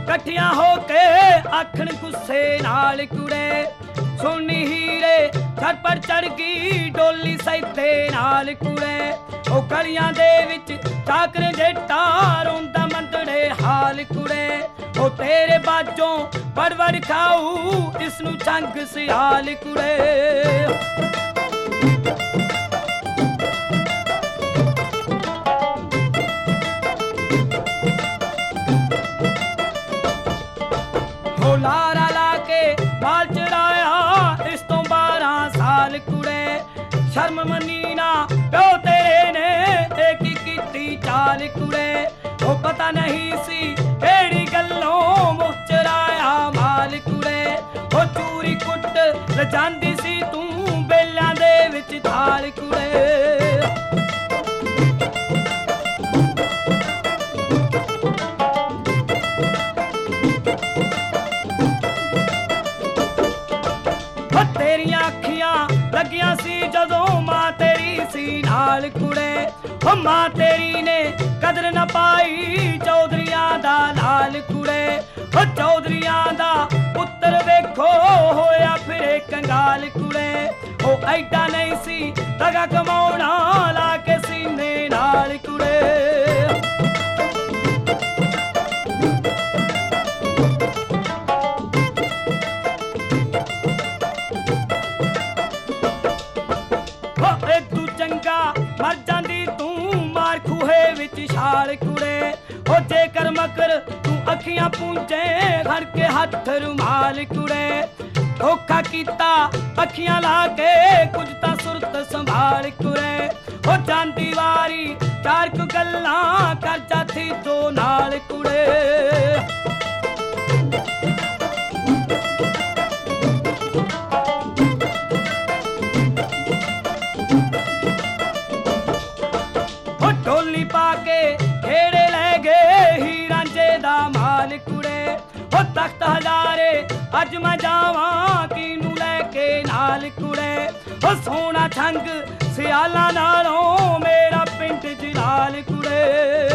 कट्ठियां होके आखण गुस्से नाल कुड़े सुनी हीरे झटपट चढ़ गई डोली सैते नाल कुड़े ओ गलियां दे विच चाकर जेटा रोंदा मंदड़े हाल कुड़े ओ तेरे बाजों वड़ वड़ खाऊ इसनू चंग सियाल कुड़े हो लारा लाके बाल चढ़ाया इस तो 12 साल कुड़े शर्म मनी ना प्यो तेरे ने एक ही कीती चाल कुड़े ओ पता नहीं सी केड़ी गल्लों मुँह चराया माल कुड़े ओ चूरी कुट रजांदी सी तू बेलियां दे विच थाल कुड़े तेरियां अखियां लगियां सी जदों मां तेरी सी नाल कुड़े ओ मां तेरी ने कदर न पाई चौधरियां दा लाल कुड़े ओ चौधरियां दा पुत्तर वेखो होया फिरे कंगाल कुड़े ओ ऐडा नहीं सी तगा कमाउणा ला के सीने नाल कुड़े मर जांदी तू मार खूहे विच छाल कुड़े ओ जेकर मकर तू अखियां पूंचे घर के हथ रुमाल कुड़े धोखा कीता अखियां ला के कुछ तां सुरत संभाल कुड़े ओ जांदी वारी चार कु गल्लां कर जाती तो नाल कुड़े ढोली पाके खेड़े ले गए ही रांझे दा माल कुड़े ओ तख्त हजारे अज मैं जावा कीनू लेके नाल कुड़े ओ सोना छंग सियाला नालों मेरा पिंड जलाल कुड़े